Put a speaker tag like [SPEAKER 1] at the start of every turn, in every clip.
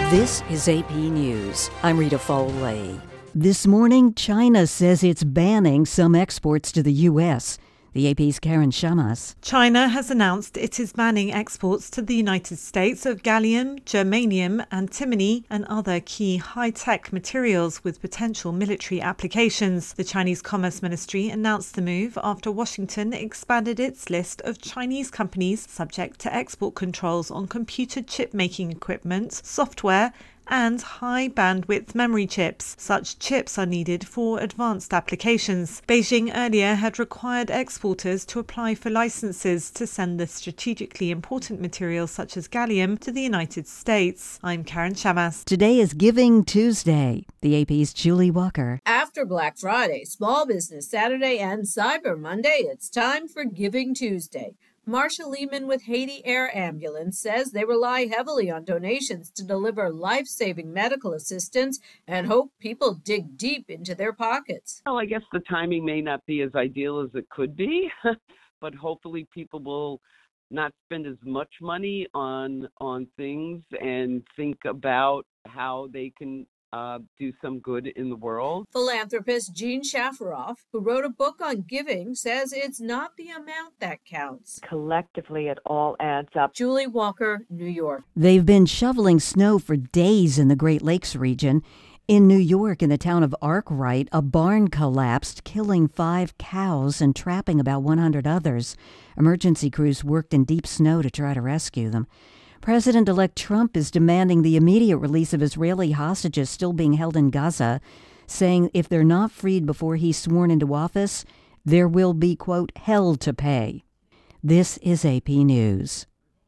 [SPEAKER 1] This is AP News. I'm Rita Foley. This morning, China says it's banning some exports to the U.S. The AP's Karen Shamas.
[SPEAKER 2] China has announced it is banning exports to the United States of gallium, germanium, antimony and other key high-tech materials with potential military applications. The Chinese Commerce Ministry announced the move after Washington expanded its list of Chinese companies subject to export controls on computer chip-making equipment, software, and high-bandwidth memory chips. Such chips are needed for advanced applications. Beijing earlier had required exporters to apply for licenses to send the strategically important materials such as gallium to the United States. I'm Karen Shamas.
[SPEAKER 1] Today is Giving Tuesday. The AP's Julie Walker.
[SPEAKER 3] After Black Friday, Small Business Saturday, and Cyber Monday, it's time for Giving Tuesday. Marsha Lehman with Haiti Air Ambulance says they rely heavily on donations to deliver life-saving medical assistance and hope people dig deep into their pockets.
[SPEAKER 4] Well, I guess the timing may not be as ideal as it could be, but hopefully people will not spend as much money on things and think about how they can do some good in the world.
[SPEAKER 3] Philanthropist Jean Shafiroff, who wrote a book on giving, says it's not the amount that counts.
[SPEAKER 5] Collectively, it all adds up.
[SPEAKER 3] Julie Walker, New York.
[SPEAKER 1] They've been shoveling snow for days in the Great Lakes region. In New York, in the town of Arkwright, a barn collapsed, killing 5 cows and trapping about 100 others. Emergency crews worked in deep snow to try to rescue them. President-elect Trump is demanding the immediate release of Israeli hostages still being held in Gaza, saying if they're not freed before he's sworn into office, there will be, quote, hell to pay. This is AP News.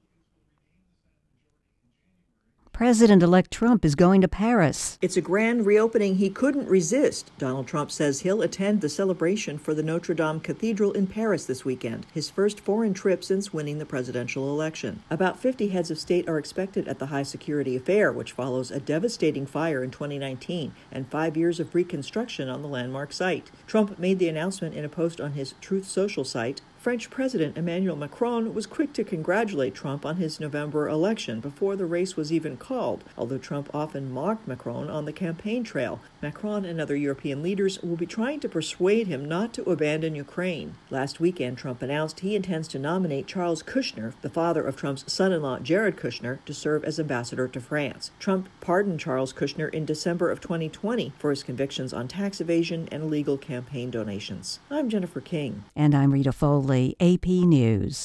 [SPEAKER 1] President-elect Trump is going to Paris.
[SPEAKER 6] It's a grand reopening he couldn't resist. Donald Trump says he'll attend the celebration for the Notre Dame Cathedral in Paris this weekend, his first foreign trip since winning the presidential election. About 50 heads of state are expected at the high-security affair, which follows a devastating fire in 2019 and 5 years of reconstruction on the landmark site. Trump made the announcement in a post on his Truth Social site. French President Emmanuel Macron was quick to congratulate Trump on his November election before the race was even called, although Trump often mocked Macron on the campaign trail. Macron and other European leaders will be trying to persuade him not to abandon Ukraine. Last weekend, Trump announced he intends to nominate Charles Kushner, the father of Trump's son-in-law Jared Kushner, to serve as ambassador to France. Trump pardoned Charles Kushner in December of 2020 for his convictions on tax evasion and illegal campaign donations. I'm Jennifer King.
[SPEAKER 1] And I'm Rita Foley, AP News.